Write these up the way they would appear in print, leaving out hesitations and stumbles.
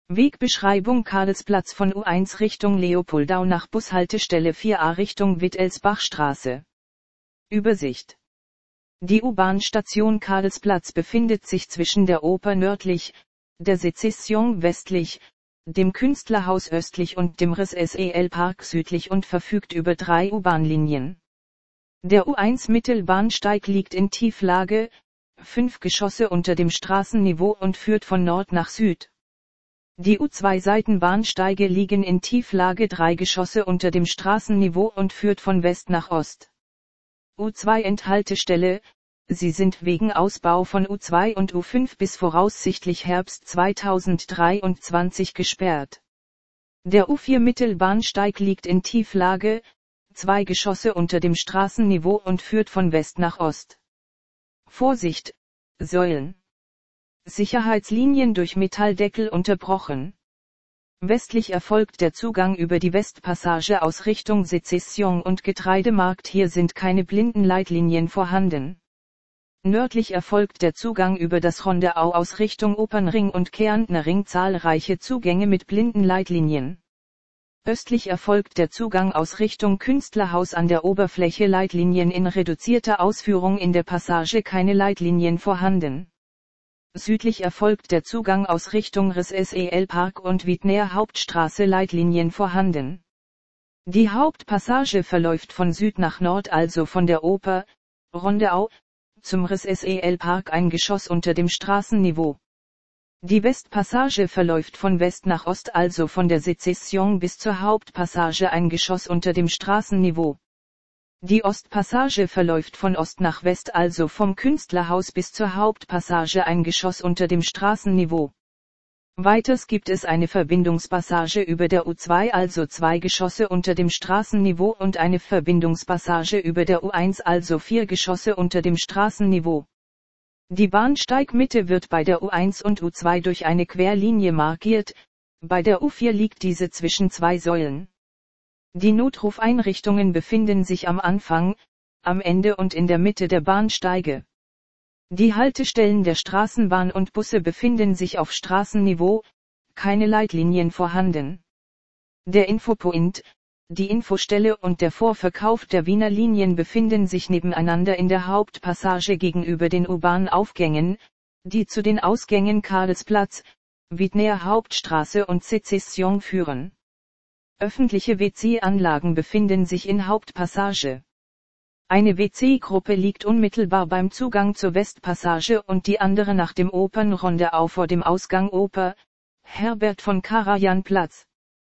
Wegbeschreibung: Karlsplatz von U1 Richtung Leopoldau nach Bushaltestelle 4a Richtung Wittelsbachstraße. Übersicht: Die U-Bahn-Station Karlsplatz befindet sich zwischen der Oper nördlich, der Sezession westlich, dem Künstlerhaus östlich und dem Ris-SEL-Park südlich und verfügt über 3 U-Bahn-Linien. Der U1 Mittelbahnsteig liegt in Tieflage, 5 Geschosse unter dem Straßenniveau und führt von Nord nach Süd. Die U2 Seitenbahnsteige liegen in Tieflage 3 Geschosse unter dem Straßenniveau und führt von West nach Ost. U2 Endhaltestelle: Sie sind wegen Ausbau von U2 und U5 bis voraussichtlich Herbst 2023 gesperrt. Der U4 Mittelbahnsteig liegt in Tieflage, 2 Geschosse unter dem Straßenniveau und führt von West nach Ost. Vorsicht: Säulen. Sicherheitslinien durch Metalldeckel unterbrochen. Westlich erfolgt der Zugang über die Westpassage aus Richtung Sezession und Getreidemarkt. Hier sind keine Blindenleitlinien vorhanden. Nördlich erfolgt der Zugang über das Rondeau aus Richtung Opernring und Kärntner Ring. Zahlreiche Zugänge mit Blindenleitlinien. Östlich erfolgt der Zugang aus Richtung Künstlerhaus an der Oberfläche. Leitlinien in reduzierter Ausführung in der Passage. Keine Leitlinien vorhanden. Südlich erfolgt der Zugang aus Richtung Ris-SEL-Park und Wiedner Hauptstraße. Leitlinien vorhanden. Die Hauptpassage verläuft von Süd nach Nord, also von der Oper, Rondeau, zum Ris-SEL-Park, ein Geschoss unter dem Straßenniveau. Die Westpassage verläuft von West nach Ost, also von der Sezession bis zur Hauptpassage, ein Geschoss unter dem Straßenniveau. Die Ostpassage verläuft von Ost nach West, also vom Künstlerhaus bis zur Hauptpassage, ein Geschoss unter dem Straßenniveau. Weiters gibt es eine Verbindungspassage über der U2, also 2 Geschosse unter dem Straßenniveau, und eine Verbindungspassage über der U1, also 4 Geschosse unter dem Straßenniveau. Die Bahnsteigmitte wird bei der U1 und U2 durch eine Querlinie markiert, bei der U4 liegt diese zwischen 2 Säulen. Die Notrufeinrichtungen befinden sich am Anfang, am Ende und in der Mitte der Bahnsteige. Die Haltestellen der Straßenbahn und Busse befinden sich auf Straßenniveau, keine Leitlinien vorhanden. Der Infopoint, die Infostelle und der Vorverkauf der Wiener Linien befinden sich nebeneinander in der Hauptpassage gegenüber den U-Bahn-Aufgängen, die zu den Ausgängen Karlsplatz, Wiedner Hauptstraße und Sezession führen. Öffentliche WC-Anlagen befinden sich in Hauptpassage. Eine WC-Gruppe liegt unmittelbar beim Zugang zur Westpassage und die andere nach dem Opernrondeau vor dem Ausgang Oper, Herbert von Karajan Platz.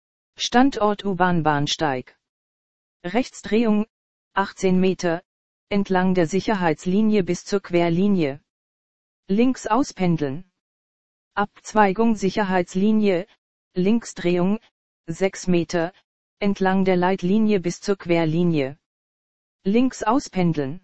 Standort U-Bahn-Bahnsteig. Rechtsdrehung, 18 Meter, entlang der Sicherheitslinie bis zur Querlinie. Links auspendeln. Abzweigung Sicherheitslinie, Linksdrehung, 6 Meter, entlang der Leitlinie bis zur Querlinie. Links auspendeln.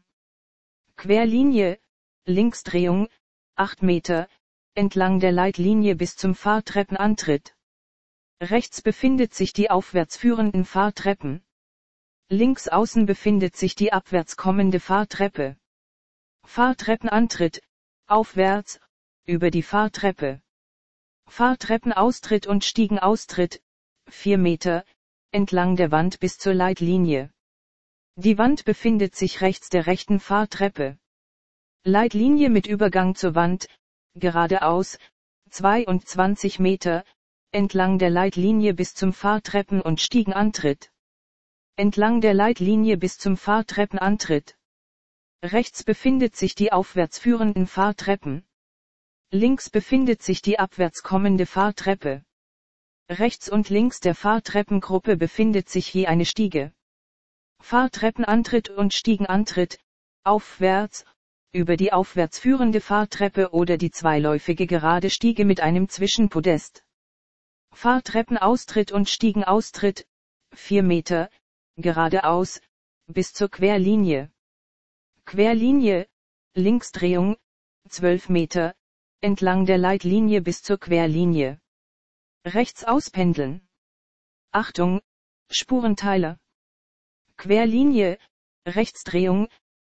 Querlinie, Linksdrehung, 8 Meter, entlang der Leitlinie bis zum Fahrtreppenantritt. Rechts befindet sich die aufwärts führenden Fahrtreppen. Links außen befindet sich die abwärts kommende Fahrtreppe. Fahrtreppenantritt, aufwärts, über die Fahrtreppe. Fahrtreppenaustritt und Stiegenaustritt, 4 Meter, entlang der Wand bis zur Leitlinie. Die Wand befindet sich rechts der rechten Fahrtreppe. Leitlinie mit Übergang zur Wand, geradeaus, 22 Meter, entlang der Leitlinie bis zum Fahrtreppen- und Stiegenantritt. Entlang der Leitlinie bis zum Fahrtreppenantritt. Rechts befindet sich die aufwärts führenden Fahrtreppen. Links befindet sich die abwärts kommende Fahrtreppe. Rechts und links der Fahrtreppengruppe befindet sich je eine Stiege. Fahrtreppenantritt und Stiegenantritt, aufwärts, über die aufwärts führende Fahrtreppe oder die zweiläufige gerade Stiege mit einem Zwischenpodest. Fahrtreppenaustritt und Stiegenaustritt, 4 Meter, geradeaus, bis zur Querlinie. Querlinie, Linksdrehung, 12 Meter, entlang der Leitlinie bis zur Querlinie. Rechts auspendeln. Achtung, Spurenteiler. Querlinie, Rechtsdrehung,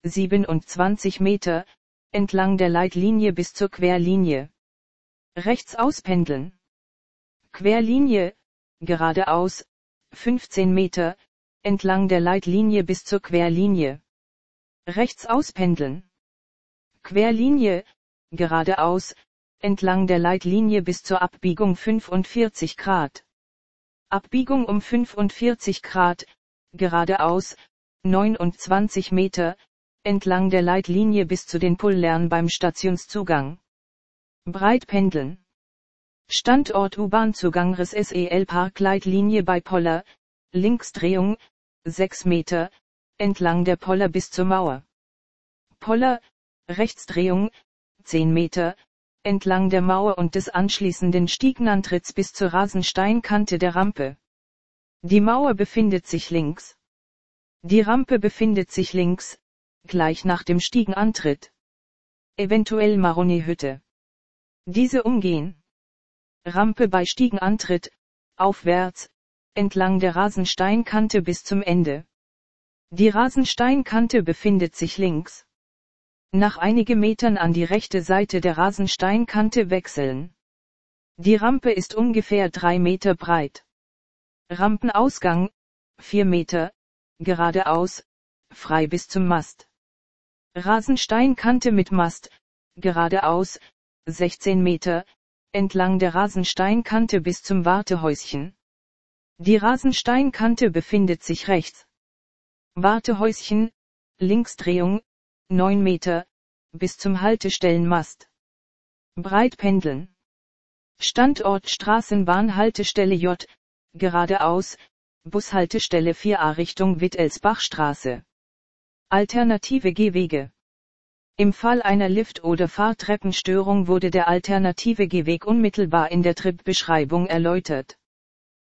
27 Meter, entlang der Leitlinie bis zur Querlinie. Rechts auspendeln. Querlinie, geradeaus, 15 Meter, entlang der Leitlinie bis zur Querlinie. Rechts auspendeln. Querlinie, geradeaus, entlang der Leitlinie bis zur Abbiegung 45 Grad. Abbiegung um 45 Grad, geradeaus, 29 Meter, entlang der Leitlinie bis zu den Pullern beim Stationszugang. Breit pendeln. Standort U-Bahn-Zugang SEL Parkleitlinie bei Poller, Linksdrehung, 6 Meter, entlang der Poller bis zur Mauer. Poller, Rechtsdrehung, 10 Meter, entlang der Mauer und des anschließenden Stiegenantritts bis zur Rasensteinkante der Rampe. Die Mauer befindet sich links. Die Rampe befindet sich links, gleich nach dem Stiegenantritt. Eventuell Maroni-Hütte. Diese umgehen. Rampe bei Stiegenantritt, aufwärts, entlang der Rasensteinkante bis zum Ende. Die Rasensteinkante befindet sich links. Nach einigen Metern an die rechte Seite der Rasensteinkante wechseln. Die Rampe ist ungefähr 3 Meter breit. Rampenausgang, 4 Meter, geradeaus, frei bis zum Mast. Rasensteinkante mit Mast, geradeaus, 16 Meter, entlang der Rasensteinkante bis zum Wartehäuschen. Die Rasensteinkante befindet sich rechts. Wartehäuschen, Linksdrehung, 9 Meter, bis zum Haltestellenmast. Breit pendeln. Standort Straßenbahnhaltestelle J, geradeaus, Bushaltestelle 4a Richtung Wittelsbachstraße. Alternative Gehwege. Im Fall einer Lift- oder Fahrtreppenstörung wurde der alternative Gehweg unmittelbar in der Tripbeschreibung erläutert.